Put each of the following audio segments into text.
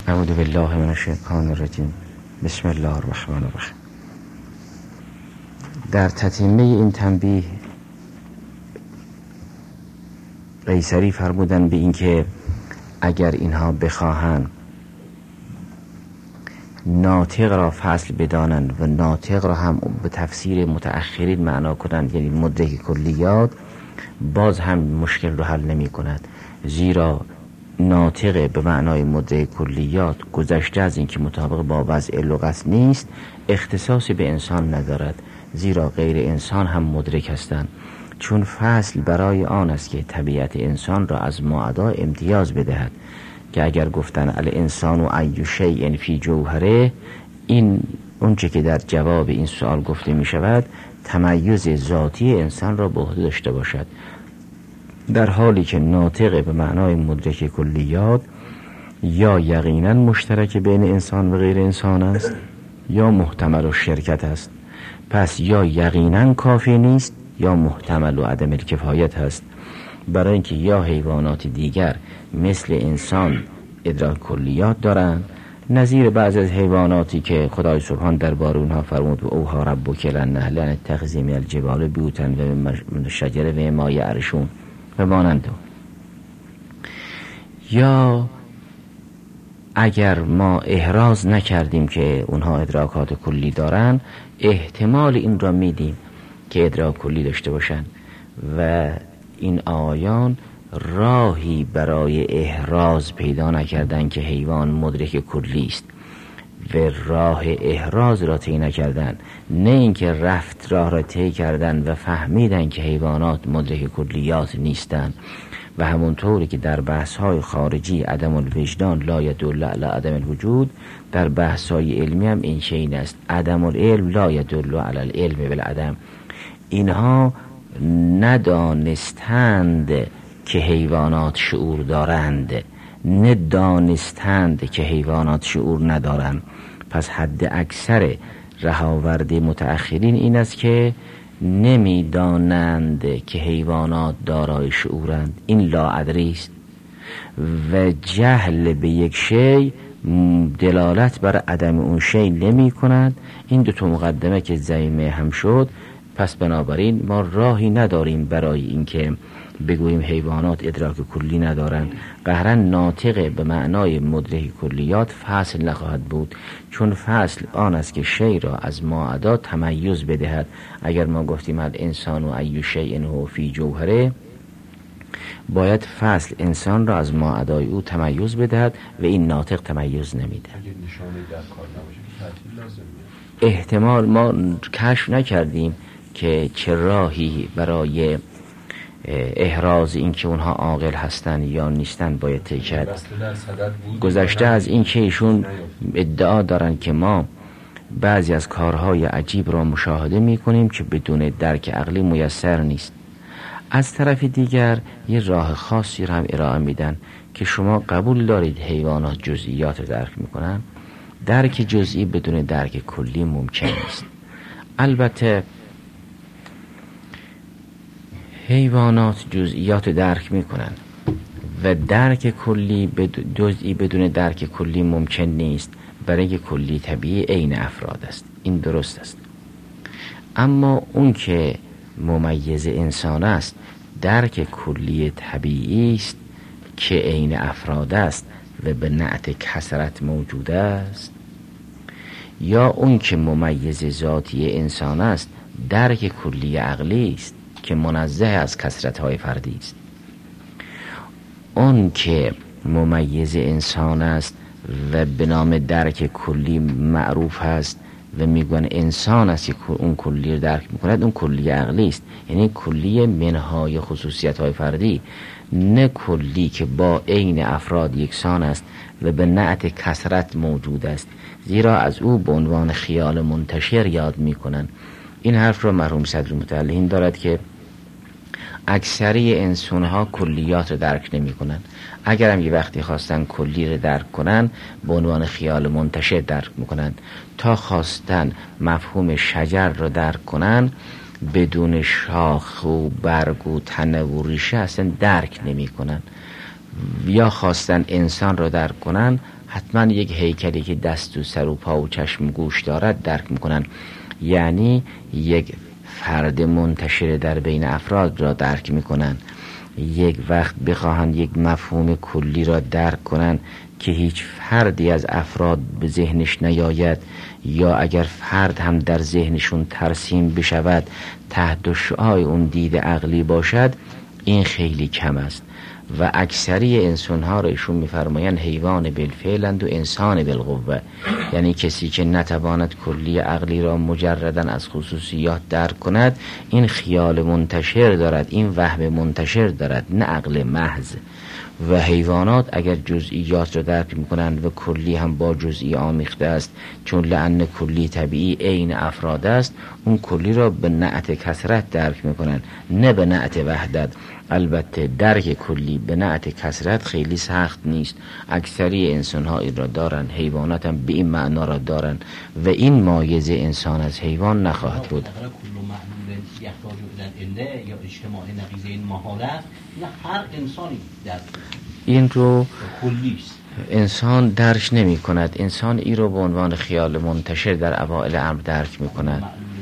اعوذ بالله من الشیطان الرجیم. بسم الله الرحمن الرحیم. در تتمه این تنبیه قیصری فرمودن به این که اگر اینها بخواهند ناطق را فصل بدانند و ناطق را هم به تفسیر متأخرین معنا کنند، یعنی مدرک کلیات، باز هم مشکل رو حل نمی کند، زیرا ناطق به معنای مدرک کلیات گذشته از این که مطابق با وضع لغت نیست، اختصاصی به انسان ندارد، زیرا غیر انسان هم مدرک هستند، چون فصل برای آن است که طبیعت انسان را از ماعدا امتیاز بدهد، که اگر گفتن الانسان و ای شیء فی جوهره، این اونچه که در جواب این سوال گفته می شود تمیز ذاتی انسان را به عهده داشته باشد، در حالی که ناطق به معنای مدرک کلیات یا یقینا مشترک بین انسان و غیر انسان است یا محتمل و شرکت است. پس یا یقینا کافی نیست یا محتمل و عدم الکفایت است، برای اینکه یا حیوانات دیگر مثل انسان ادراک کلیات دارند، نظیر بعض از حیواناتی که خدای سبحان درباره اونها فرمود و اوحی ربک الی النحل ان اتخذی من الجبال بیوتا و من الشجر و مما یعرشون و مانند. یا اگر ما احراز نکردیم که اونها ادراکات کلی دارن، احتمال این را میدیم که ادراک کلی داشته باشن و این آیان راهی برای احراز پیدا نکردن که حیوان مدرک کلی است و راه احراز را طی نکردن، نه اینکه رفت راه را طی کردن و فهمیدن که حیوانات مدرک کلیات نیستند. و همونطوری که در بحث‌های خارجی عدم الوجدان لا یدل علی عدم الوجود، در بحث‌های علمی هم این شیء است، عدم العلم لا یدل علی العلم بالعدم. اینها ندانستند که حیوانات شعور دارند، ندانستند که حیوانات شعور ندارند. پس حد اکثر رهاورده متأخرین این است که نمیدانند که حیوانات دارای شعورند. این لاادری است و جهل به یک شی دلالت بر عدم اون شی نمی کند. این دو تا مقدمه که ضمیمه هم شد، پس بنابراین ما راهی نداریم برای اینکه بگوییم حیوانات ادراک کلی ندارند. قهرا ناطق به معنای مدرک کلیات فصل نخواهد بود، چون فصل آن است که شی را از ماعدا تمیز بدهد. اگر ما گفتیم الانسان و ای شیء هو فی جوهره، باید فصل انسان را از ماعدای او تمیز بدهد و این ناطق تمیز نمیده. احتمال ما کشف نکردیم که چه راهی برای احراز این که اونها عاقل هستن یا نیستن باید طی کرد. گذشته از این که ایشون ادعا دارن که ما بعضی از کارهای عجیب را مشاهده میکنیم که بدون درک عقلی میسر نیست. از طرف دیگر یه راه خاصی را هم ارائه میدن که شما قبول دارید حیوانات جزئیات رو درک میکنن، درک جزئی بدون درک کلی ممکن نیست. البته حیوانات جزئیات درک میکنن و درک کلی جزئی بدون درک کلی ممکن نیست، برای کلی طبیعی عین افراد است. این درست است. اما اون که ممیز انسان است درک کلی طبیعی است که عین افراد است و به نعت کثرت موجود است، یا اون که ممیز ذاتی انسان است درک کلی عقلی است که منزه از کثرت‌های فردی است. اون که ممیز انسان است و به نام درک کلی معروف است و میگن انسان است که اون کلی رو درک میکند، اون کلی عقلی است، یعنی کلی منهای خصوصیت‌های فردی، نه کلی که با عین افراد یکسان است و به نعت کثرت موجود است، زیرا از او به عنوان خیال منتشر یاد میکنن. این حرف را مرحوم صدر متعلین دارد که اکثری انسان‌ها کلیات رو درک نمی کنن. اگر هم یه وقتی خواستن کلی رو درک کنن به عنوان خیال منتشر درک میکنن، تا خواستن مفهوم شجر رو درک کنن بدون شاخ و برگ و تنه و ریشه اصلا درک نمی کنن. یا خواستن انسان رو درک کنن حتما یک هیکلی که دست و سر و پا و چشم و گوش دارد درک میکنن، یعنی یک فرد منتشر در بین افراد را درک میکنن. یک وقت بخواهند یک مفهوم کلی را درک کنند که هیچ فردی از افراد به ذهنش نیاید، یا اگر فرد هم در ذهنشون ترسیم بشود تحت شعاع اون دید عقلی باشد، این خیلی کم است. و اکثری انسان ها را ایشون میفرمایند حیوان بالفعلند و انسان بالقوه، یعنی کسی که نتواند کلی عقلی را مجرداً از خصوصیات درک کند، این خیال منتشر دارد، این وهم منتشر دارد، نه عقل محض. و حیوانات اگر جزئیات را درک میکنند و کلی هم با جزئی آمیخته است، چون لأن کلی طبیعی عین افراد است، اون کلی را به نعت کثرت درک میکنند، نه به نعت وحدت. البته درک کلی به نعت کثرت خیلی سخت نیست، اکثری انسان ها این را دارن، حیوانات هم به این معنا را دارن و این مایز انسان از حیوان نخواهد بود. یا اجتماع نقیضه این محاله، نه هر انسانی درک این رو کلیست انسان درک نمی کند. انسان این رو به عنوان خیال منتشر در اوائل امر درک می کند.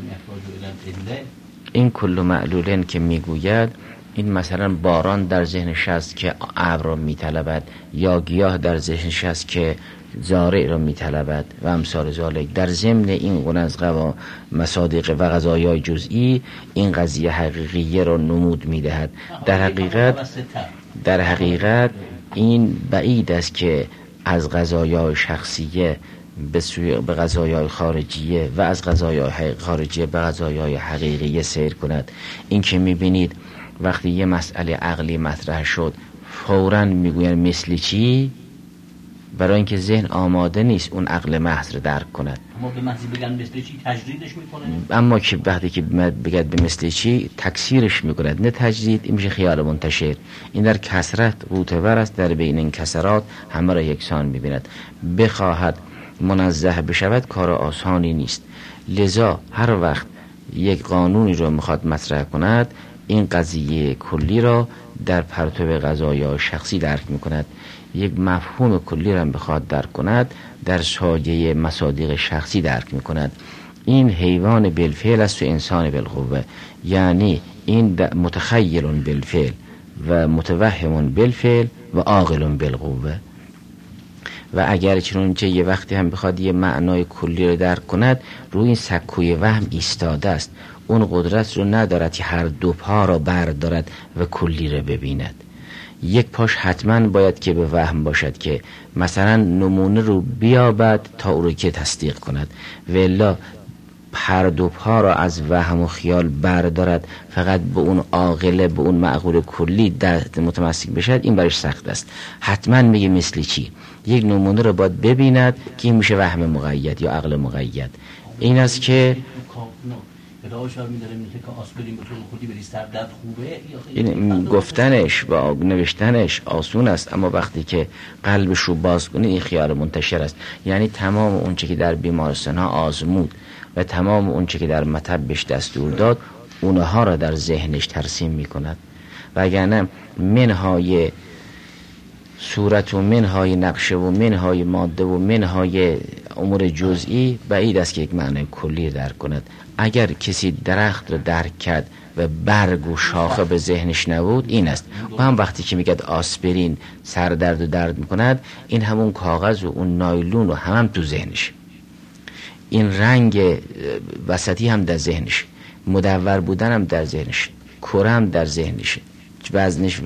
این کل معلولین که می گوید، این مثلا باران در ذهنش است که ابر را می طلبد، یا گیاه در ذهنش است که زارع را می طلبد و امثال ذالک. در ضمن این گونه از مصادیق و قضایای جزئی این قضیه حقیقیه را نمود می دهد. در حقیقت این بعید است که از قضایای شخصیه به قضایای خارجیه و از قضایای خارجیه به قضایای حقیقیه سیر کند. این که می بینید وقتی یه مسئله عقلی مطرح شد فوراً میگوین مثل چی، برای اینکه ذهن آماده نیست اون عقل محض رو درک کند. اما به محضی بگن مثل چی تجریدش میکنه، اما که وقتی که بگد به مثل چی تکثیرش میکند، نه تجرید. این میشه خیال منتشر. این در کثرت قوتور است، در بین این کثرات همه را یکسان میبیند. بخواهد منزه بشود کار آسانی نیست. لذا هر وقت یک قانونی رو میخواد مطرح کند، این قضیه کلی را در پرتو قضایای شخصی درک میکند. یک مفهوم کلی را بخواد درک کند، در سایه مصادیق شخصی درک میکند. این حیوان بالفعل است و انسان بالقوه، یعنی این متخیل بالفعل و متوهم بالفعل و عاقل بالقوه. و اگر چنانچه یه وقتی هم بخواد یه معنای کلی رو درک کند، روی این سکوی وهم ایستاده است. اون قدرت رو ندارد که هر دو پا را بردارد و کلی رو ببیند. یک پاش حتما باید که به وهم باشد که مثلا نمونه رو بیابد تا او رو که تصدیق کند، والا هر دو پا را از وهم و خیال بردارد فقط به اون عاقله، به اون معقول کلی متمسک بشد، این برش سخت است. حتما میگه مثل چی، یک نمونه رو باید ببیند که این میشه وهم مقید یا عقل مقید. این است که این گفتنش و نوشتنش آسون است، اما وقتی که قلبش رو باز کنی این خیال منتشر است. یعنی تمام اون چه که در بیمارستان ها آزمود و تمام اون چه که در مطبش دستور داد، اونها را در ذهنش ترسیم می کند. و اگر منهای صورت و منهای نقشه و منهای ماده و منهای امور جزئی، بعید است که یک معنی کلی درک کند. اگر کسی درخت رو درک کرد و برگ و شاخه به ذهنش نبود، این است. و هم وقتی که میگه آسپرین سر درد و درد میکند، این همون کاغذ و اون نایلون و هم تو ذهنش، این رنگ وسطی هم در ذهنش، مدور بودن هم در ذهنش، کره هم در ذهنش، وزنش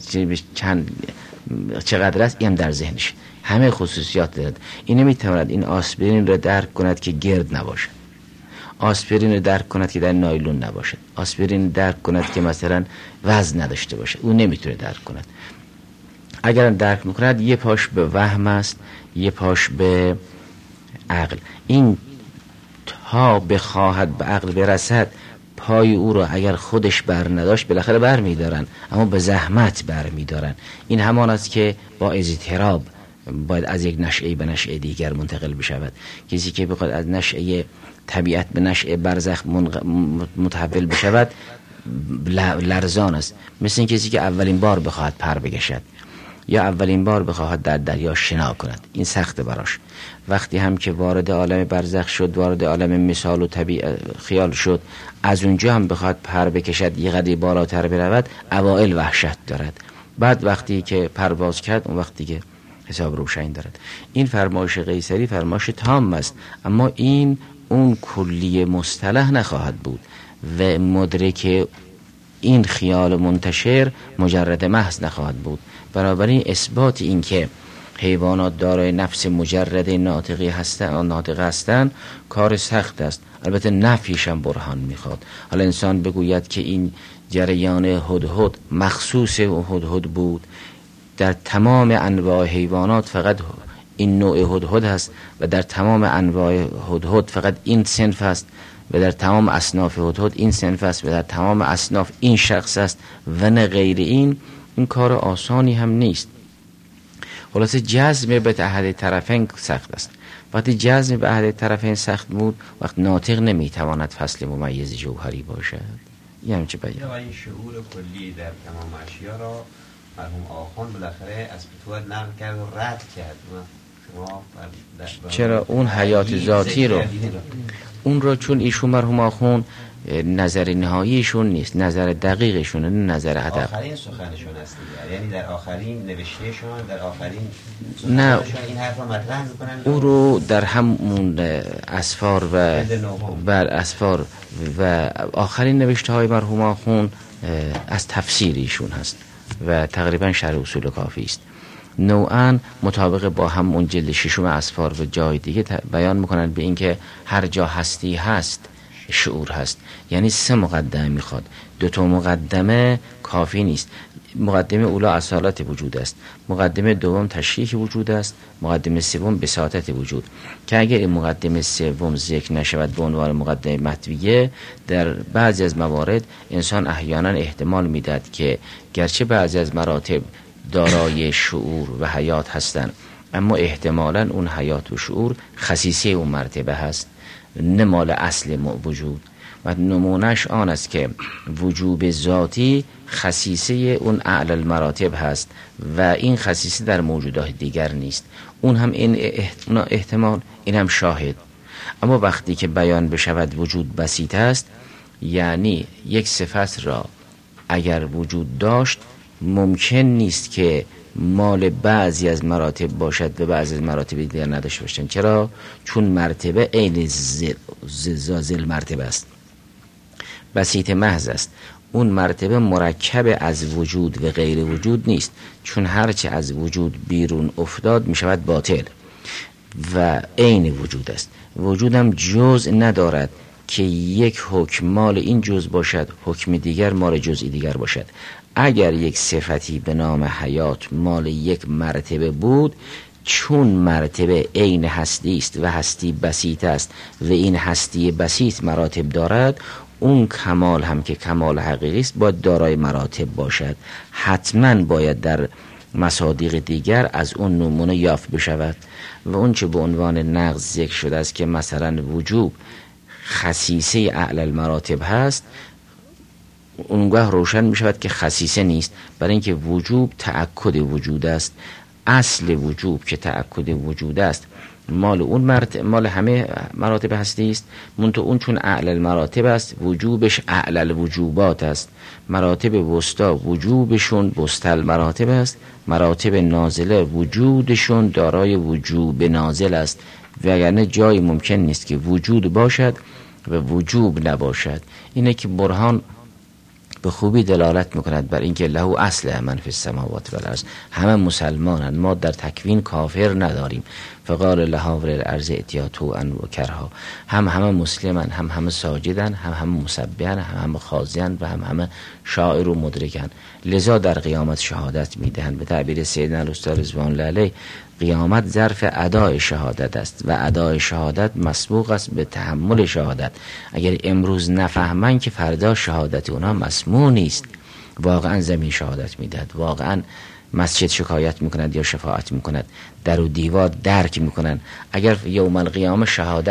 چقدر است این هم در ذهنش، همه خصوصیات دارد. این نمیتواند این آسپرین رو درک کند که گرد نباشد، آسپرین رو درک کند که در نایلون نباشد، آسپرین درک کند که مثلا وزن نداشته باشد، اون نمیتونه درک کند. اگر درک میکند یه پاش به وهم است، یه پاش به عقل. این تا بخواهد به عقل برسد، پای او را اگر خودش بر نداشت بالاخره بر میدارن، اما به زحمت بر میدارن. این همان است که با اضطراب باید از یک نشعه به نشعه دیگر منتقل بشود. کسی که بخواد از نشعه طبیعت به نشعه برزخ متحول بشود لرزان است، مثل این کسی که اولین بار بخواهد پر بکشد. یا اولین بار بخواهد در دریا شنا کند، این سخت براش. وقتی هم که وارد عالم برزخ شد، وارد عالم مثال و خیال شد، از اونجا هم بخواد پر بکشد یه قدری بالاتر برود، اوائل وحشت دارد. بعد وقتی که پرواز کرد، اون وقتی که حساب روشن دارد. این فرمایش قیصری فرمایش تام است، اما این اون کلی مصطلح نخواهد بود و مدرک این خیال منتشر مجرد محض نخواهد بود. بنابراین اثبات این که حیوانات دارای نفس مجرد ناطقه هستند کار سخت است. البته نفیش هم برهان میخواد. حالا انسان بگوید که این جریان هدهد مخصوص هدهد بود، در تمام انواع حیوانات فقط این نوع هدهد هست و در تمام انواع هدهد فقط این صنف است و در تمام اصناف هدهد این صنف است و در تمام اصناف این شخص است و نه غیر این کار آسانی هم نیست. خلاصه جزم به احد طرفین سخت است. وقتی جزم به احد طرفین سخت بود، وقت ناطق نمیتواند فصل ممیز جوهری باشد. این همچه بیان. این شعور کلی در تمام اشیا را مرحوم آخوند بالاخره از فتوحات نقل کرد و رد کرد. چرا اون حیات ذاتی رو اون رو، چون ایشون مرحوم آخوند نظر نهاییشون نیست، نظر دقیقشونه، نه نظر ادب. آخرین سخنشون است، یعنی در آخرین نوشتهشون، در آخرین نه این حرف رو مطرح میکنن. او رو در همون اسفار و بر اسفار و آخرین نوشته های مرحوم آخوند از تفسیر ایشون هست و تقریبا شرح اصول کافی است. نوعاً مطابق با هم اون جلد ششم اسفار و جای دیگه بیان میکنن به این که هر جا هستی هست شعور هست. یعنی 3 مقدمه میخواد، 2 مقدمه کافی نیست. مقدمه اولا اصالت وجود است، مقدمه دوم تشریح وجود است، مقدمه سوم بساطت وجود. که اگر این مقدمه سوم ذکر نشود به عنوان مقدمه مطویه، در بعضی از موارد انسان احیانا احتمال میداد که گرچه بعضی از مراتب دارای شعور و حیات هستند، اما احتمالاً اون حیات و شعور خصیصه اون مرتبه هست، نه مال اصل وجود. و نمونهش آن است که وجوب ذاتی خصیصه اون اعلی المراتب هست و این خصیصه در موجودات دیگر نیست. اون هم این احتمال، این هم شاهد. اما وقتی که بیان بشود وجود بسیط است، یعنی یک صفت را اگر وجود داشت ممکن نیست که مال بعضی از مراتب باشد و بعضی از مراتب دیگر نداشته باشند. چرا؟ چون مرتبه عین زل مرتبه است، بسیط محض است. اون مرتبه مرکب از وجود و غیر وجود نیست، چون هرچه از وجود بیرون افتاد می شود باطل و عین وجود است. وجود هم جزء ندارد که یک حکم مال این جزء باشد، حکم دیگر مال جزئی دیگر باشد. اگر یک صفتی به نام حیات مال یک مرتبه بود، چون مرتبه عین هستی است و هستی بسیط است و این هستی بسیط مراتب دارد، اون کمال هم که کمال حقیقی است باید دارای مراتب باشد. حتما باید در مصادیق دیگر از اون نمونه یافت بشود و اون چه به عنوان نقض ذکر شده است که مثلا وجوب خصیصه اعلی المراتب هست، اونگاه روشن می شود که خصیصه نیست، برای اینکه وجوب تأکد وجود است. اصل وجوب که تأکد وجود است مال اون مال همه مراتب هستی است، منتها اون چون اعلی المراتب است وجوبش اعلی الوجوبات است. مراتب وسطا وجوبشون بستل مراتب است، مراتب نازله وجودشون دارای وجوب نازل است. وگرنه جای ممکن نیست که وجود باشد و وجوب نباشد. اینه که برهان به خوبی دلالت میکند بر اینکه له اصل من فی السماوات و الارض. همه مسلمانند، ما در تکوین کافر نداریم. فقال لها وللارض ائتیا طوعا و کرها. همه مسلمن، همه ساجدن، همه مسبحن، همه خاضعن و همه شاعر و مدرکن. لذا در قیامت شهادت میدهند. به تعبیر سیدنا الاستاد رضوان الله علیه، قیامت ظرف ادای شهادت است و ادای شهادت مسبوق است به تحمل شهادت. اگر امروز نفهمن که فردا شهادت اونا مسموع نیست. واقعا زمین شهادت میدهد، واقعا مسجد شکایت میکند یا شفاعت میکند، در و دیوار درک میکنن. اگر یوم القیامه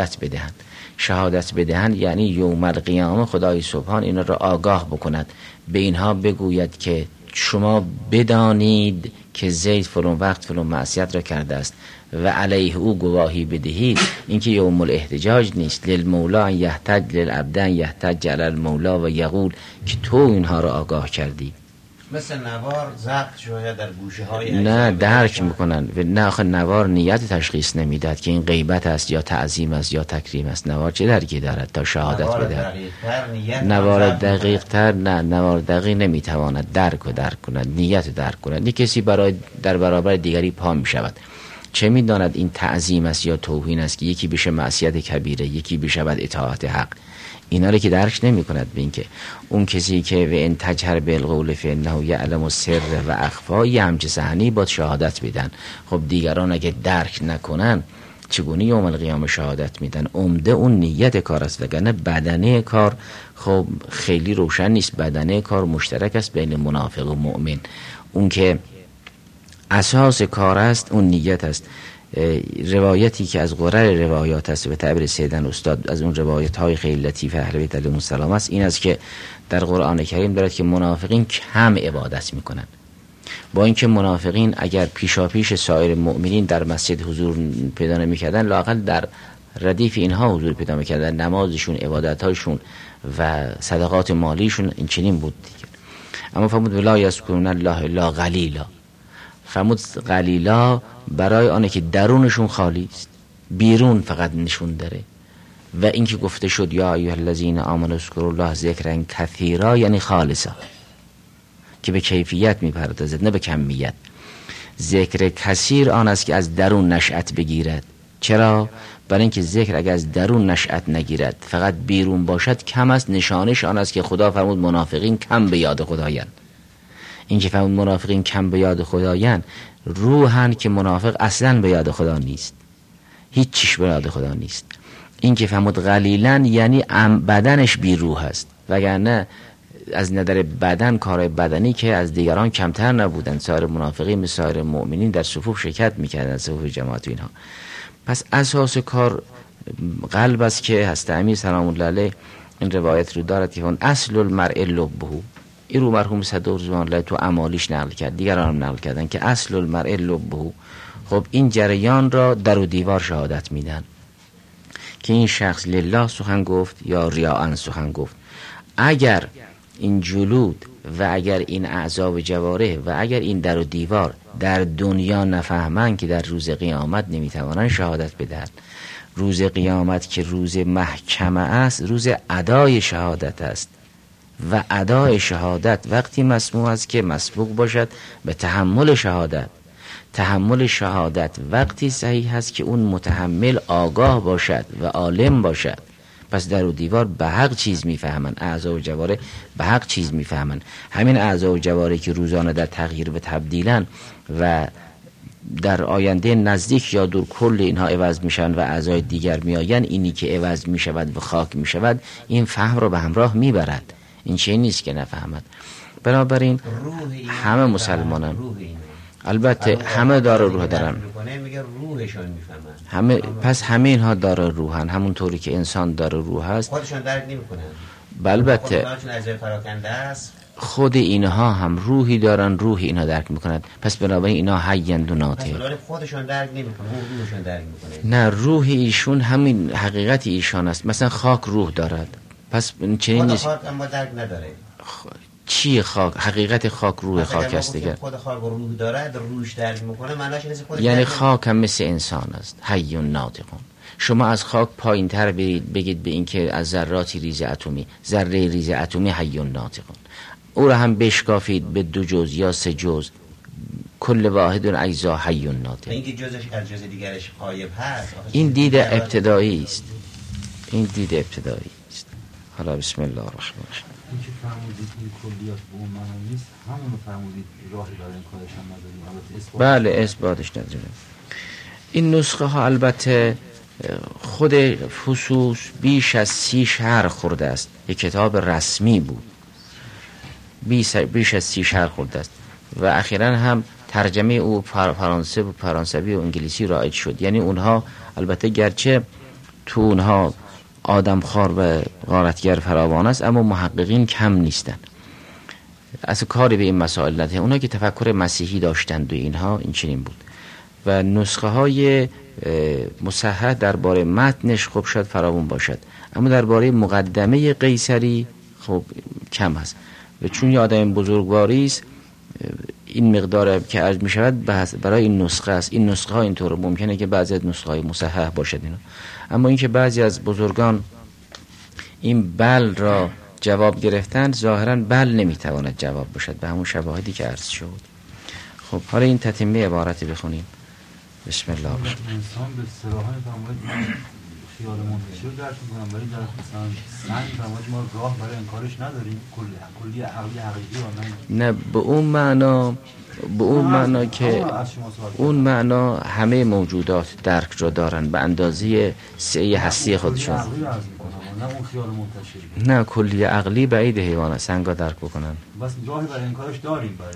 شهادت بدهند یعنی یوم القیامه خدای سبحان اینا را آگاه بکند، به اینها بگوید که شما بدانید که زید فلان وقت فلان معصیت را کرده است و علیه او گواهی بدهید، اینکه یوم الاحتجاج نیست. للمولا ان یحتج للعبد ان یحتج علی المولا و یقول که تو اینها را آگاه کردی. مثل نوار ضبط شده در گوشه های نه درک میکنن و نه آخه نوار نیت تشخیص نمیداد که این غیبت است یا تعظیم است یا تکریم است. نوار چه درکی دارد تا شهادت بده؟ نوار دقیق تر نه، نوار دقیق نمیتواند درک کند، نیت درک کند. این کسی برای در برابر دیگری پا میشود، چه میداند این تعظیم است یا توهین است که یکی بشه معصیت کبیره، یکی بشه بعد اطاعت حق؟ اینا رو که درک نمی کند. به این که اون کسی که و ان تجهر بالقول فانه یعلم السر و اخفا، یه همچه صحنی با شهادت میدن. خب دیگران اگه درک نکنن چگونه یوم القیامه شهادت میدن؟ عمده اون نیت کار است، وگرنه بدنه کار خب خیلی روشن نیست. بدنه کار مشترک است بین منافق و مؤمن. اون که اساس کار است اون نیت است. روایتی که از غرر روایات است به تعبیر سیدن استاد، از اون روایت های خیلی لطیف اهل بیت علیهم السلام است، این است که در قرآن کریم دارد که منافقین کم عبادت میکنن، با اینکه منافقین اگر پیشاپیش سایر مؤمنین در مسجد حضور پیدا نمیکردن، لااقل در ردیف اینها حضور پیدا میکردن. نمازشون، عبادتاشون و صدقات مالیشون این چنین بود دیگه. اما فرمود ولا یذکرون الله الا قلیلا. فرمود قلیلا برای آنه که درونشون خالی است، بیرون فقط نشون داره. و اینکه گفته شد یا ایها الذین آمنوا اذکروا الله ذکرا کثیرا، یعنی خالصا، که به کیفیت میپردازد نه به کمیت. ذکر کثیر آن است که از درون نشأت بگیرد. چرا؟ برای اینکه ذکر اگر از درون نشأت نگیرد فقط بیرون باشد کم است. نشانش آن است که خدا فرمود منافقین کم به یاد خدایند. این که فرمود منافقین کم به یاد خدایند، روحن که منافق اصلا به یاد خدا نیست، هیچ چیش به یاد خدا نیست. این که فرمود قلیلا یعنی بدنش بی روح است، وگرنه از نظر بدن، کار بدنی که از دیگران کمتر نبودن. سایر منافقین مثل سایر مؤمنین در صفوف شرکت میکردن، صفوف جماعت و اینها. پس اساس کار قلب است که هست امیر سلام الله علیه این روایت رو دارد که اون اصل المرء لبه. این رو مرحوم صدوق رضوان الله تو اعمالیش نقل کرد، دیگران هم نقل کردن که اصل المرء لبه. خب این جریان را در و دیوار شهادت میدن که این شخص لله سخن گفت یا ریاء سخن گفت. اگر این جلود و اگر این اعضا و جوارح و اگر این در و دیوار در دنیا نفهمن که در روز قیامت نمیتوانن شهادت بدن. روز قیامت که روز محکمه است، روز ادای شهادت است و ادای شهادت وقتی مسموع است که مسبوق باشد به تحمل شهادت. تحمل شهادت وقتی صحیح است که اون متحمل آگاه باشد و عالم باشد. پس در و دیوار به حق چیز میفهمن، اعضا و جوارح به حق چیز میفهمن. همین اعضا و جوارح که روزانه در تغییر و تبدیلن و در آینده نزدیک یا دور کل اینها عوض میشن و اعضای دیگر میآین، اینی که عوض میشود و خاک میشود این فهم رو به همراه میبرد. این چیزی نیست که نفهمد. بنابراین همه مسلمانان، البته همه داره روح دارن، همه، پس همه اینها داره روحن، همون طوری که انسان داره روح هست. خودشون درک نمی‌کنن. البته خود اینها هم روحی دارن، روح اینها درک میکنند. پس بنابراین اینها حی‌اند و ناطق. خودشون درک نمی‌کنن، روحشون درک می‌کنه. نه، روح ایشون همین حقیقت ایشان است. مثلا خاک روح دارد، پس چنین نیست. خاک اما درک نداره. چی خاک؟ حقیقت خاک روح خاک است دیگه. خود خاک روح داره، روحش درک میکنه، معناش اینه خود. یعنی خاک هم مثل انسان است، حی و ناطق. شما از خاک پایین‌تر برید بگید به این که از ذراتی ریز اتمی، ذره ریز اتمی حی و ناطق، او را هم بشکافید به 2 جزء یا 3 جزء، کل واحد اجزا حی و ناطق. اینکه جزش از جزء دیگرش غایب هست، این دید ابتدایی است. این دید ابتدایی است. حالا بسم الله الرحمن الرحیم. این که فرمودید این کلیات به اون معنا نیست، همون فرمودید راهی برای این کارش هم نداریم. بله، اثباتش نداریم. این نسخه ها البته خود فصوص بیش از 30 شرح خورده است. یک کتاب رسمی بود، بیش از 30 شرح خورده است و اخیراً هم ترجمه او فرانسوی و انگلیسی رایج شد. یعنی اونها البته گرچه تو اونها آدمخوار و غارتگر فراوان است، اما محققین کم نیستن. اصلا کاری به این مسائل نداره. اونا که تفکر مسیحی داشتند و اینها این چنین بود و نسخه های مصحح درباره متنش خب شاید فراوان باشد، اما درباره مقدمه قیصری خب کم هست و چون یه آدم بزرگواری است این مقدار که عرض می شود برای این نسخه است. این نسخه ها اینطور ممکنه که بعضی از نسخه های مصحح باشد اینا، اما اینکه بعضی از بزرگان این بل را جواب گرفتن ظاهرا بل نمیتواند جواب باشد به همون شواهدی که عرض شد. خب حالا این تتمه عبارتی بخونیم. بسم الله. انسان به صراحت فرماید خیال منتشر درک میکنم، ولی در مثلا سنگ فرماید ما راه برای انکارش نداریم، کلی عقلی حقیقی و نه به اون معنا که اون معنا همه موجودات درک را دارن به اندازه سعی هستی خودشون. نه اون خیال منتشر، نه کلی عقلی بعید حیوانه سنگا درک بکنن. بس راهی برای انکارش داریم برای،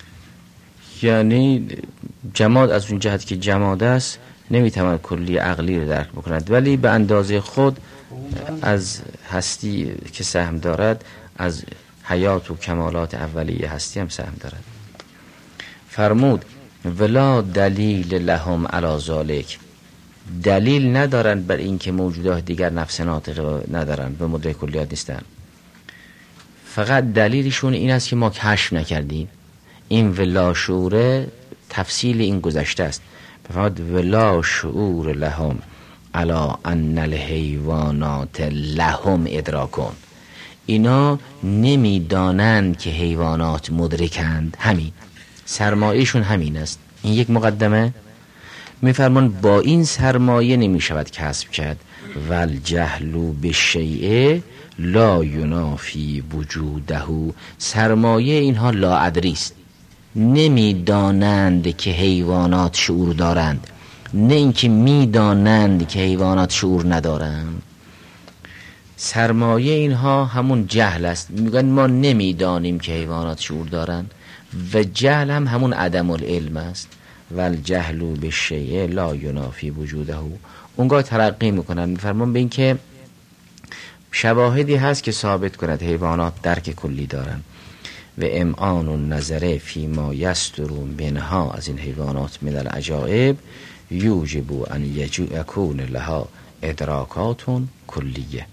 یعنی جماد از اون جهت که جماد است نمیتواند کلی عقلی رو درک بکند، ولی به اندازه خود از هستی که سهم دارد از حیات و کمالات اولیه هستی هم سهم دارد. فرمود ولا دلیل لهم علی ذلک، دلیل ندارند بر این که موجودات دیگر نفس ناطقه ندارند به مدرک کلیات نیستند، فقط دلیلشون این است که ما کشف نکردیم. این ولا شعوره تفصیل این گذشته است. بفرماد ولا شعور لهم علا ان الحیوانات لهم ادراکون، اینا نمیدانند که حیوانات مدرکند، همین سرمایهشون همین است. این یک مقدمه. میفرمان با این سرمایه نمیشود کسب کرد. والجهل بالشیء لا ینافی وجوده، سرمایه اینها لاادری است، نمیدانند که حیوانات شعور دارند، نه اینکه میدانند که حیوانات شعور ندارند. سرمایه اینها همون جهل است، میگن ما نمیدانیم که حیوانات شعور دارند و جهل هم همون عدم العلم است. والجهل بالشیء لا ینافی وجوده، اونگاه ترقی میکنن میفرمان به این که شواهدی هست که ثابت کند حیوانات درک کلی دارن و امعان النظر فی ما یستر منها، از این حیوانات من العجائب یوجب ان یکون لها ادراکات کلیه.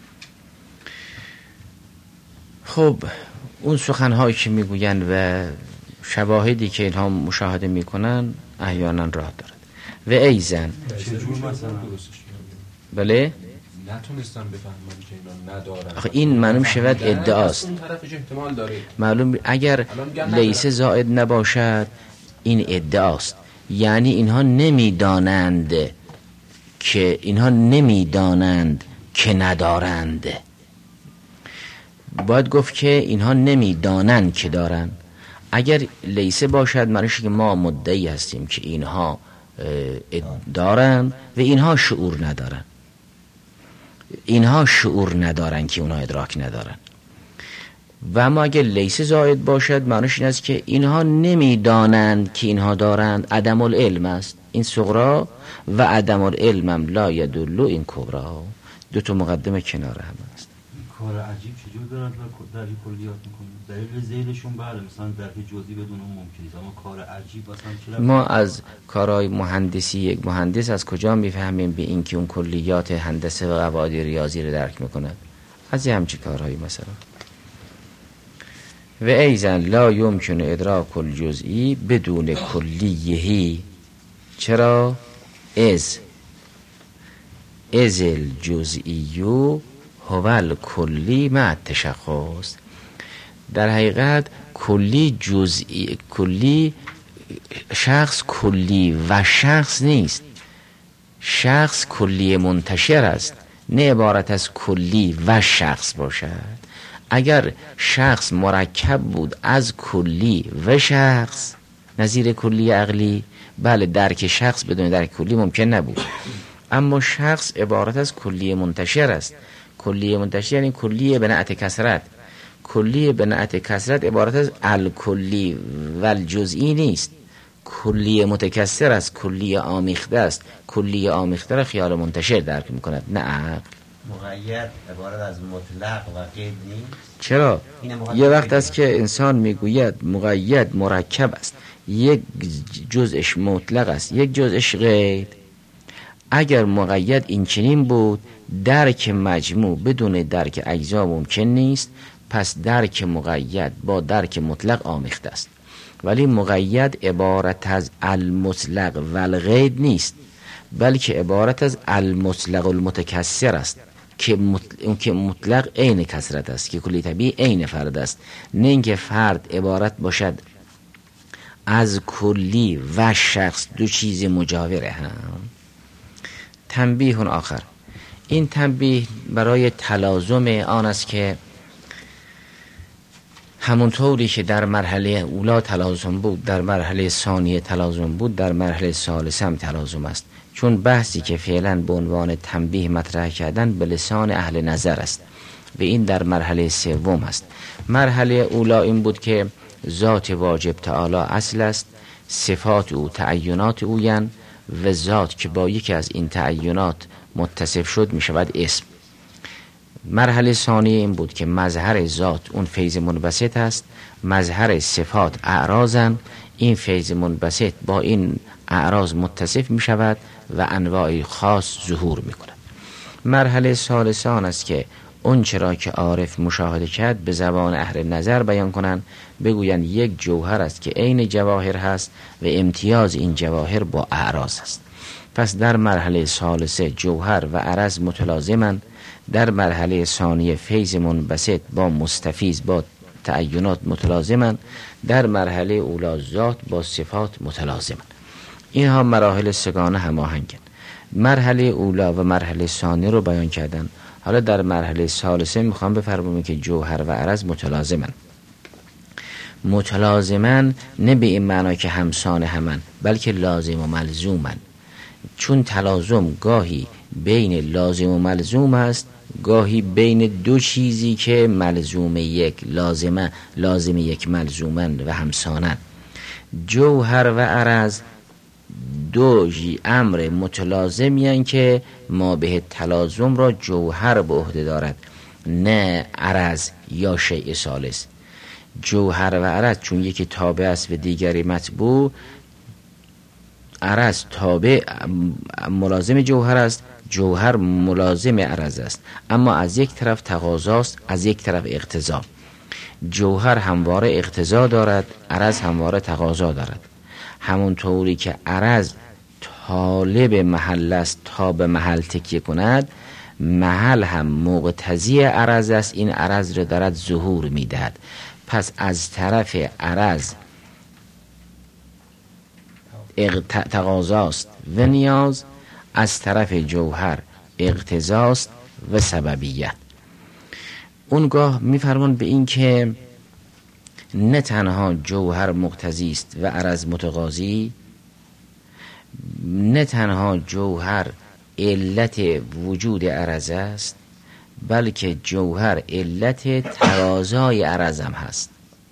خب اون سخنهایی که میگوین و شواهدی که اینها مشاهده میکنن احیانا راه دارد. و ایزن بله نتونستن بفهمن که اینا ندارن. آخه این معلوم شود ادعاست. اون طرفش احتمال داره. معلوم اگر لیس زائد نباشد این ادعاست، یعنی اینها نمیدانند که ندارند. باید گفت که اینها نمیدانند که دارن. اگر لیسه باشد معنیش که ما مدعی هستیم که اینها دارن و اینها شعور ندارن. اینها شعور ندارن که اونها ادراک ندارن. و اما اگر لیسه زائد باشد معنیش این است که اینها نمیدانند که اینها دارند، عدم العلم است. این صغرا و عدم العلم لا یدل این کبرا، دو تا مقدمه کنار هم است. کار عجیب چجور دارن در این کلیات میکنن؟ دلیل زیدشون بله مثلا درک جزئی بدون اون ممکنه، اما کار عجیب مثلا چرا؟ ما از کارهای مهندسی یک مهندس از کجا میفهمیم به این که اون کلیات هندسه و قواعد ریاضی رو درک میکنه؟ از همچین کارهایی مثلا. و ایزن لا یمکن ادراک الجزئی بدون کلیهی. چرا؟ از الجزئیو هو کلی مع تشخص. در حقیقت کلی جزئی، کلی شخص کلی و شخص نیست. شخص کلی منتشر است، نه عبارت از کلی و شخص باشد. اگر شخص مرکب بود از کلی و شخص نظیر کلی عقلی، بله درک شخص بدون درک کلی ممکن نبود، اما شخص عبارت از کلی منتشر است. کلی منتشر یعنی کلی به نعت کثرت. کلی به نعت کثرت عبارت از الکلی و الجزئی نیست. کلی متکثر است، کلی آمیخته است. کلی آمیخته را خیال منتشر درک میکند، نه عقل. مقید عبارت از مطلق و قید نیست؟ چرا؟ یه وقت است که انسان میگوید مقید مرکب است، یک جزءش مطلق است یک جزءش قید. اگر مقید این چنین بود درک مجموع بدون درک اجزا ممکن نیست، پس درک مقید با درک مطلق آمیخته است. ولی مقید عبارت از المطلق و القید نیست، بلکه عبارت از المطلق المتکثر است که مطلق عین کثرت است، که کلی طبیعی عین فرد است، نه اینکه فرد عبارت باشد از کلی و شخص، دو چیز مجاوره هم. تنبیه آخر، این تنبیه برای تلازم آن است که همونطوری که در مرحله اولا تلازم بود، در مرحله ثانیه تلازم بود، در مرحله ثالثه هم تلازم است. چون بحثی که فعلا به عنوان تنبیه مطرح کردن به لسان اهل نظر است و این در مرحله سوم است. مرحله اولا این بود که ذات واجب تعالی اصل است، صفات او تعینات اوین و ذات که با یکی از این تعینات متصف شد می شود اسم. مرحله ثانیه این بود که مظهر ذات اون فیض منبسط است، مظهر صفات اعراضن، این فیض منبسط با این اعراض متصف می شود و انواع خاص ظهور می کند. مرحله ثالثه آن است که اون چرا که عارف مشاهده کرد به زبان اهل نظر بیان کنند، بگویند یک جوهر است که عین جواهر هست و امتیاز این جواهر با اعراض است. پس در مرحله ثالثه جوهر و عرض متلازمند، در مرحله ثانیه فیض منبسط با مستفیض با تعینات متلازمند، در مرحله اولا ذات با صفات متلازمند. اینها مراحل سگانه هماهنگند. مرحله اولا و مرحله ثانیه رو بیان کردن. حالا در مرحله ثالثه میخوام بفرماییم که جوهر و عرض متلازمند. متلازمند نه به این معنا که همسان همن، بلکه لازم و ملزومن. چون تلازم گاهی بین لازم و ملزوم است، گاهی بین دو چیزی که ملزوم یک لازم یک ملزومن و همسانن. جوهر و عرض دو امر متلازمی هستند که ما به تلازم را جوهر به عهده دارد، نه عرض یا شیء ثالث. جوهر و عرض چون یکی تابع است و دیگری متبوع، عرض تابع ملازم جوهر است، جوهر ملازم عرض است، اما از یک طرف تقاضاست، از یک طرف اقتضا. جوهر همواره اقتضا دارد، عرض همواره تقاضا دارد. همونطوری که عرض طالب محل است تا به محل تکیه کند، محل هم مقتضی عرض است، این عرض را دارد ظهور میدهد. پس از طرف عرض تقاضاست و نیاز، از طرف جوهر اقتضاست و سببیت. اونگاه میفرمان به این که نه تنها جوهر مقتضی است و عرض متقاضی، نه تنها جوهر علت وجود عرض است، بلکه جوهر علت تقاضای عرض هم هست.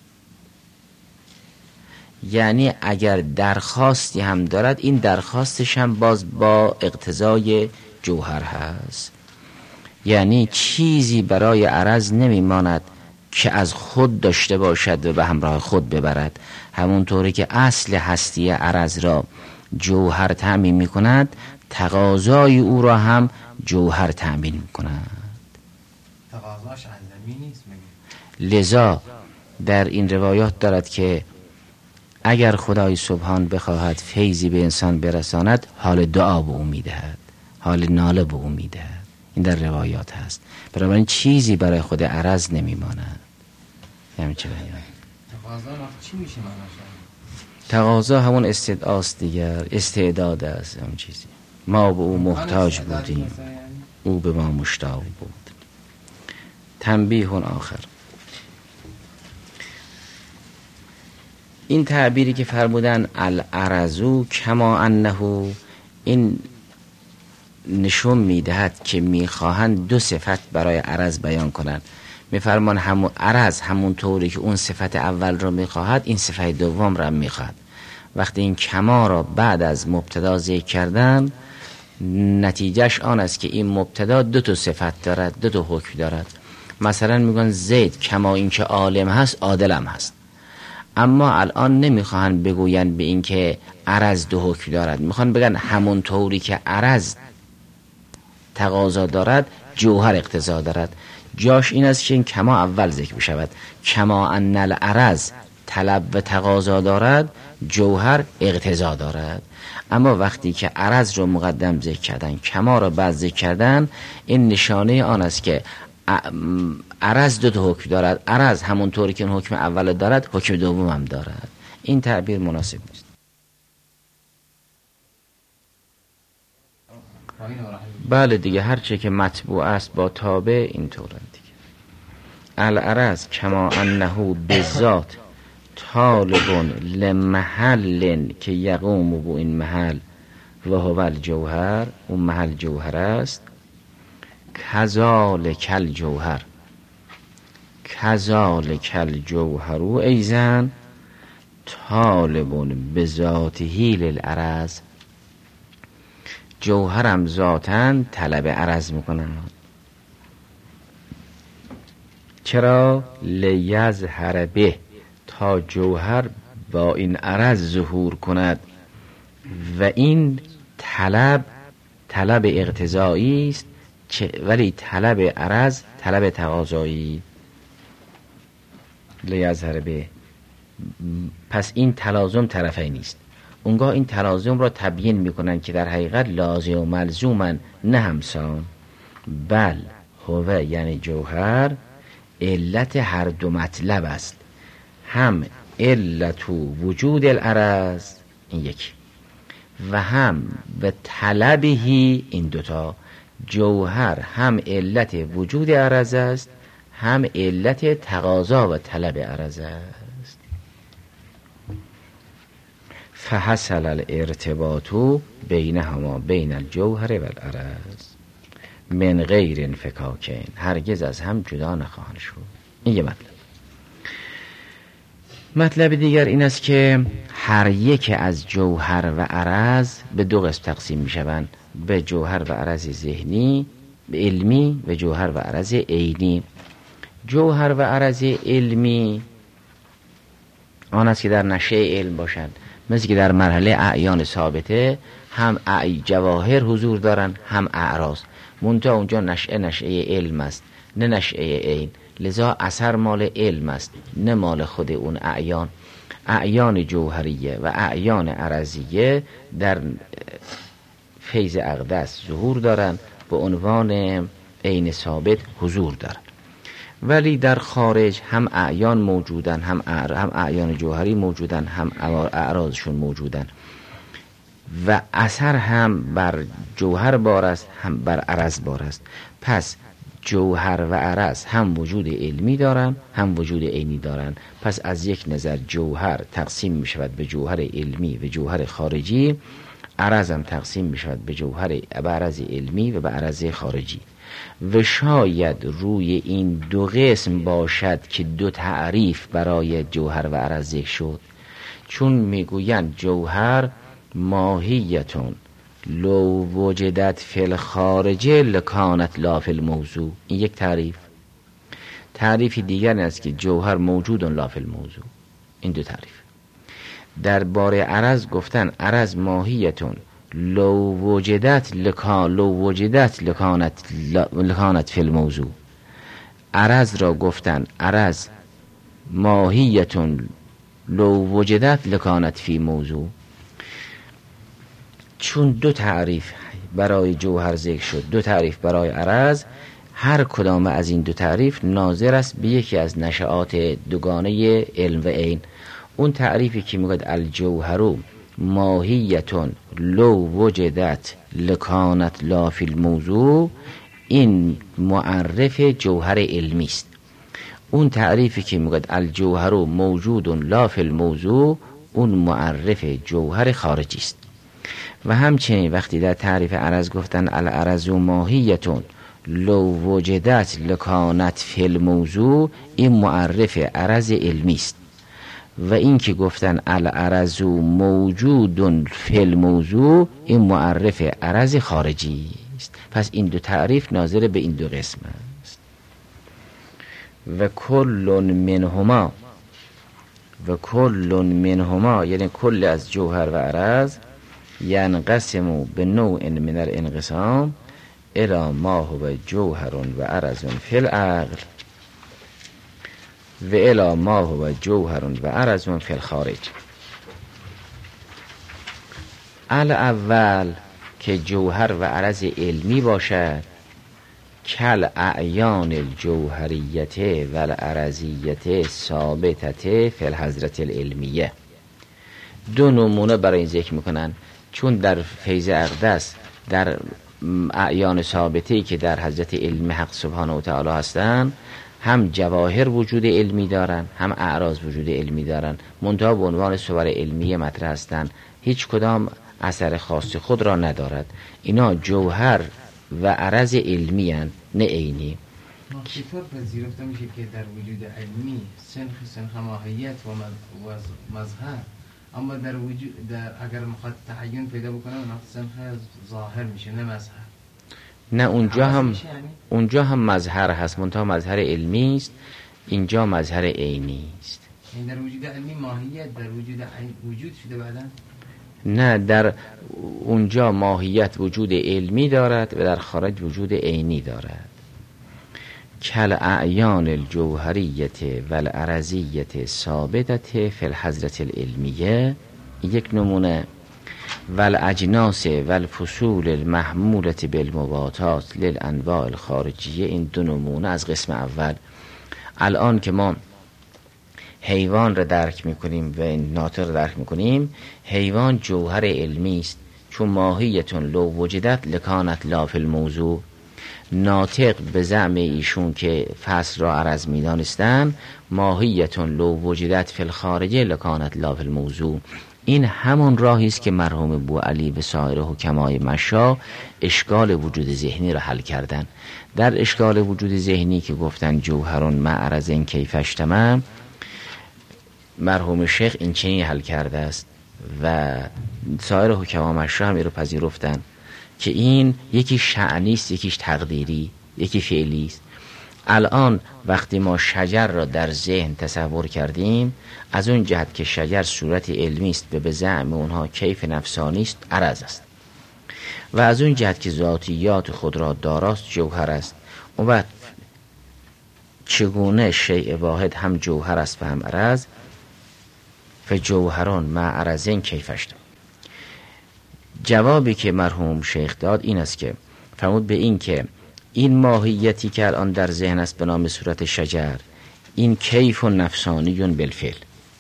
یعنی اگر درخواستی هم دارد، این درخواستش هم باز با اقتضای جوهر هست. یعنی چیزی برای عرض نمیماند که از خود داشته باشد و به همراه خود ببرد. همونطوری که اصل هستی عرض را جوهر تأمین می کند، تقاضای او را هم جوهر تأمین می کند. تقاضاش عدمی نیست مگه؟ لذا در این روایات دارد که اگر خدای سبحان بخواهد فیضی به انسان برساند، حال دعا به او میدهد، حال ناله به او میدهد. این در روایات هست. بنابراین چیزی برای خود عرض نمیماند. یعنی چه بیان؟ تقاضا چی میشه معناش؟ تقاضا همون استدعاست دیگر، استعداد است، همون چیزی. ما به او محتاج بودیم، او به ما مشتاق بود. تنبیه آخر، این تعبیری که فرمودن العرضو کما انه، این نشون میدهد که میخواهند دو صفت برای عرض بیان کنند. میفرمان همون عرض همون طوری که اون صفت اول را میخواهد، این صفت دوم را میخواهد. وقتی این کما را بعد از مبتدا ذکر کردن، نتیجهش آن است که این مبتدا دو تا صفت دارد، دو تا حکم دارد. مثلا میگن زید کما اینکه عالم هست عادلم هست، اما الان نمیخواهن بگوین به این که عرض دو حکم دارد، میخوان بگن همون طوری که عرض تقاضا دارد جوهر اقتضا دارد. جاش این است که این کما اول ذکر بشود، کما ان العرض طلب و تقاضا دارد جوهر اقتضا دارد. اما وقتی که عرض رو مقدم ذکر کردن، کما رو بعد ذکر کردن، این نشانه آن است که عرض دو تا حکم دارد. عرض همون طوری که اون حکم اول دارد حکم دوم هم دارد. این تعبیر مناسب نیست. بله دیگه، هرچه که مطبوع است با تابع این طورند دیگه. العرض کما انه بذات طالب لمحل که یقوم بو این محل و هو الجوهر، اون محل جوهر است. کذالک الجوهر، کذالک الجوهر ایزن طالب بذاته للعرض. جوهرم ذاتاً طلب عرض میکنن. چرا؟ لیظهر به، تا جوهر با این عرض ظهور کند. و این طلب اقتضایی است، ولی طلب عرض طلب تقاضایی. لیظهر به، پس این تلازم طرفی نیست. اونگاه این تلازم را تبیین میکنن که در حقیقت لازم و ملزومن، نه همسان. بل هو یعنی جوهر علت هر دو مطلب است، هم علت وجود العرض این یکی، و هم به طلبهی این دوتا. جوهر هم علت وجود عرض است، هم علت تقاضا و طلب عرض است. فحصل الارتباط بینهما بین الجوهر و العرض من غیر انفکاکین، هرگز از هم جدا نخواهند شد. این یه مطلب. مطلب دیگر این است که هر یک از جوهر و عرض به دو قسم تقسیم می شوند، به جوهر و عرض ذهنی به علمی و جوهر و عرض عینی. جوهر و عرض علمی آن است که در نشأه علم باشند، مثل که در مرحله اعیان ثابته هم جواهر حضور دارن هم اعراض، منتها اونجا نشأه علم است نه نشأه عین، لذا اثر مال علم است نه مال خود اون اعیان. اعیان جوهریه و اعیان عرضیه در فیض اقدس ظهور دارن، به عنوان عین ثابت حضور دارن. ولی در خارج هم اعیان موجودن، هم اعیان جوهری موجودن، هم اعراضشون موجودن، و اثر هم بر جوهر بار است هم بر عرض بار است. پس جوهر و عرض هم وجود علمی دارن هم وجود عینی دارن. پس از یک نظر جوهر تقسیم می شود به جوهر علمی و جوهر خارجی، عرض هم تقسیم می شود به عرض علمی و به عرض خارجی. و شاید روی این دو قسم باشد که دو تعریف برای جوهر و عرض ذکر شد، چون میگویند جوهر ماهیتون لو وجدت فی الخارج لکانت لا فی الموضوع. این یک تعریف. تعریف دیگر است که جوهر موجود لا فی الموضوع. این دو تعریف. در باره عرض گفتن عرض ماهیتون لو وجدت لکانت فی الموضوع. عرض را گفتن عرض ماهیتون لو وجدت لکانت فی موضوع. چون دو تعریف برای جوهر ذکر شد، دو تعریف برای عرض، هر کدام از این دو تعریف ناظر است به یکی از نشآت دوگانه علم و عین. اون تعریفی که میگه الجوهر ماهیتون لو وجدت لکانت لا فی الموضوع، این معرف جوهر علمی است. اون تعریفی که میگه الجوهر موجود لا فی الموضوع، اون معرف جوهر خارجی است. و همچنین وقتی در تعریف عرض گفتن العرض ماهیتون لو وجدت لکانت فی الموضوع، این معرف عرض علمی است. و این که گفتن العرض موجود فی الموضوع، این معرف عرض خارجی است. پس این دو تعریف ناظر به این دو قسم است. و کل منهما یعنی کل از جوهر و عرض، ینقسم به نوع من الانقسام الی ما هو جوهر و عرض فی العقل و الی ما هو جوهر و عرض فی الخارج. الاول که جوهر و عرض علمی باشد، کل اعیان الجوهریت و العرضیت ثابتت فی الحضرت العلمیه. دو نمونه برای این ذکر میکنن، چون در فیض اقدس در اعیان ثابتی که در حضرت علم حق سبحانه و تعالی هستن، هم جواهر وجود علمی دارن، هم اعراض وجود علمی دارن، منتها به عنوان صور علمیه مطرح هستن، هیچ کدام اثر خاص خود را ندارد. اینا جوهر و عرض علمی هن، نه عینی. چطور پذیرفته میشه که در وجود علمی سنخ ماهیت و مظهر، اما در وجود اگر میخواد تعین پیدا بکنه اون سنخ ظاهر میشه نه مظهر؟ نه اونجا هم مظهر هست، منتها مظهر علمی است، اینجا مظهر عینی است. این در وجود علمی ماهیت در وجود عین وجود شده بعداً؟ نه، در اونجا ماهیت وجود علمی دارد و در خارج وجود عینی دارد. کل اعیان الجوهریت و العرضیت ثابتت فی الحضرت العلمیه، یک نمونه. و الاجناس و الفصول المحمولت بالمباطات للانواع الخارجیه، این دو نمونه از قسم اول. الان که ما حیوان را درک میکنیم و ناطق را درک میکنیم، حیوان جوهر علمی است، چون ماهیتون لو وجدت لکانت لا فی الموضوع. ناطق به زعم ایشون که فصل را عرض میدانستن، ماهیتون لو وجدت فی الخارجه لکانت لا فی الموضوع. این همون راهی است که مرحوم بوعلی و سایر حکمای مشا اشکال وجود ذهنی را حل کردن. در اشکال وجود ذهنی که گفتن جوهرون معرض کیفش تمام، مرحوم شیخ این چنین حل کرده است و سایر حکما مشا هم این رو پذیرفتن که این یکی شأنی است، یکیش تقدیری، یکی فعلی است. الان وقتی ما شجر را در ذهن تصور کردیم، از اون جهت که شجر صورت علمی است و به زعم اونها کیف نفسانی است، عرض است، و از اون جهت که ذاتیات خود را داراست، جوهر است. و بعد چگونه شیء واحد هم جوهر است و هم عرض؟ فجوهران مع عرضین کیفش داد. جوابی که مرحوم شیخ داد این است که فرمود به این که این ماهیتی که الان در ذهن است به نام صورت شجر، این کیف و نفسانی بالفعل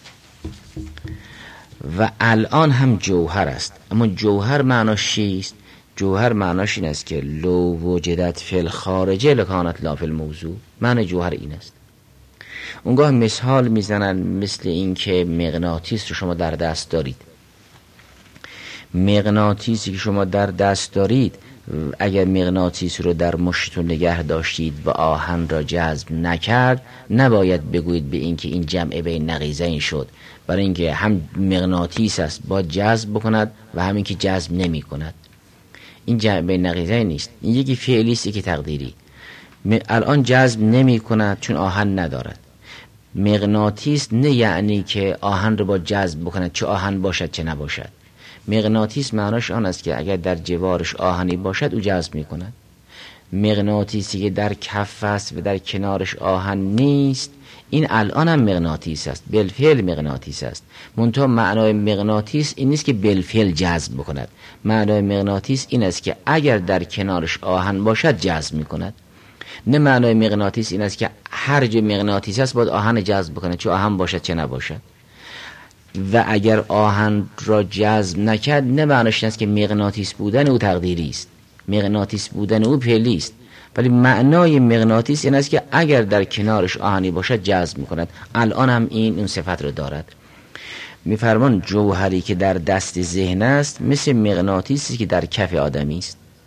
و الان هم جوهر است. اما جوهر معناش چیست؟ جوهر معناش این است که لو وجدت فی الخارجه لکانت لا فی الموضوع. معنی جوهر این است. اونگاه مثال میزنن مثل این که مغناطیس رو شما در دست دارید. مغناطیسی که شما در دست دارید، اگر مغناطیس رو در مشتتون نگه داشتید و آهن را جذب نکرد، نباید بگویید به این که این جمع بین نقیضین شد، برای اینکه هم مغناطیس است با جذب بکند و همین که جذب نمی کند. این جمع بین نقیضین نیست، این یکی فعلی است یکی تقدیری. الان جذب نمی کند چون آهن ندارد. مغناطیس نه یعنی که آهن رو با جذب بکند، چه آهن باشد چه نباشد. مغناطیس معناش آن است که اگر در جوارش آهنی باشد او جذب می کند. مغناطیسی که در کف است و در کنارش آهن نیست، این الان هم مغناطیس است، بالفعل مغناطیس است. منتها معنای مغناطیس این نیست که بالفعل جذب بکند. معنای مغناطیس این است که اگر در کنارش آهن باشد جذب می کند. نه معنای مغناطیس این است که هر جا مغناطیس است باید آهن جذب بکند، چه آهن باشد چه نباشد. و اگر آهن را جذب نکرد، نه معناش این است که مغناطیس بودن او تقدیری است، مغناطیس بودن او فعلی است. ولی معنای مغناطیس این است که اگر در کنارش آهنی باشد جذب میکند. الان هم این صفت را دارد. میفرمان جوهری که در دست ذهن است مثل مغناطیسی که در کف آدمی است.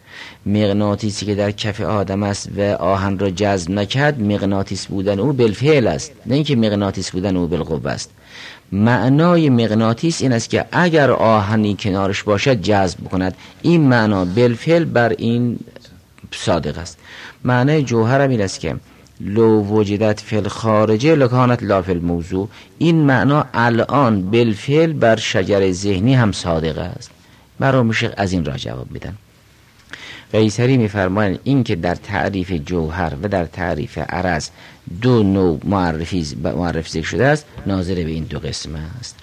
مغناطیسی که در کف آدم است و آهن را جذب نکرد، مغناطیس بودن او بالفعل است، نه اینکه مغناطیس بودن او بالقوه است. معنای مغناطیس این است که اگر آهنی کنارش باشد جذب کند. این معنا بالفعل بر این صادق است. معنای جوهر هم این است که لو وجدت فی الخارجه لکانت لا فی الموضوع. این معنا الان بالفعل بر شجر ذهنی هم صادق است. برای میشه از این را جواب میدن. قیصری میفرمایند این که در تعریف جوهر و در تعریف عرض دو نوع معرف ذکر شده است، ناظر به این دو قسم است.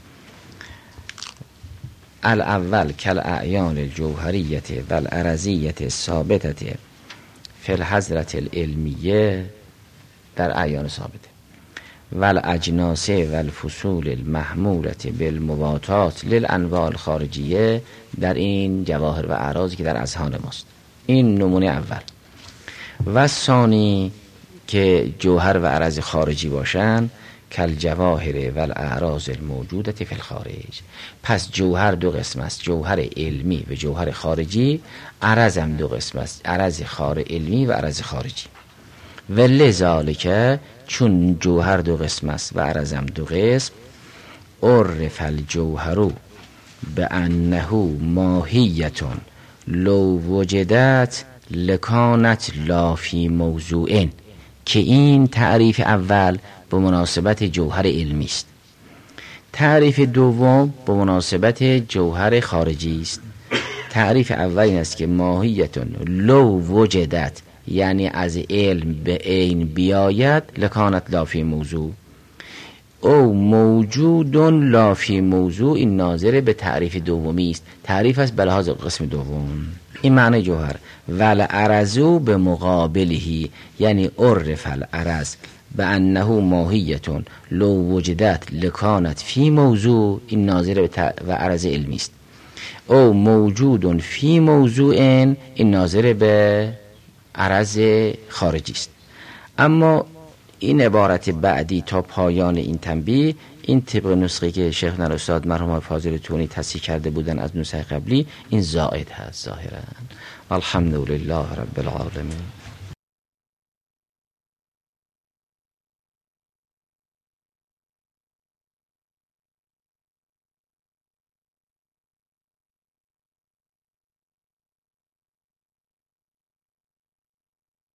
الاول کل اعیان الجوهریت و العرضیت ثابتت فی الحضرت العلمیه، در اعیان ثابته، و الاجناس و الفصول المحمولت بالمواتات للانواع الخارجیه، در این جواهر و اعراضی که در اذهان ماست. این نمونه اول. و ثانی که جوهر و عرض خارجی باشن، کل جواهر و الاعراض الموجودت فی الخارج. پس جوهر دو قسم است، جوهر علمی و جوهر خارجی. عرض هم دو قسم است، عرض علمی و عرض خارجی. و لذالک، چون جوهر دو قسم است و عرض هم دو قسم، عرف الجوهر بانه ماهیتون لو وجدت لکانت لا فی موضوع، که این تعریف اول به مناسبت جوهر علمی است. تعریف دوم به مناسبت جوهر خارجی است. تعریف اول این است که ماهیتون لو وجدت، یعنی از علم به عین بیاید، لکانت لا فی موضوع، او موجود لا فی موضوع، این ناظر به تعریف دومی است. تعریف است به لحاظ قسم دوم. این معنی جوهر. ول عرضو به مقابلهی، یعنی عرف العرض به انه ماهیتون لو وجدت لکانت فی موضوع، این ناظر به و عرض علمی است. او موجود فی موضوع، این ناظر به عرض خارجی است. اما این عبارت بعدی تا پایان این تنبیه، این طبق نسخه که شیخ استاد مرحوم فاضل تونی تصحیح کرده بودن از نسخه قبلی، این زائد هست ظاهرا. الحمدلله رب العالمین.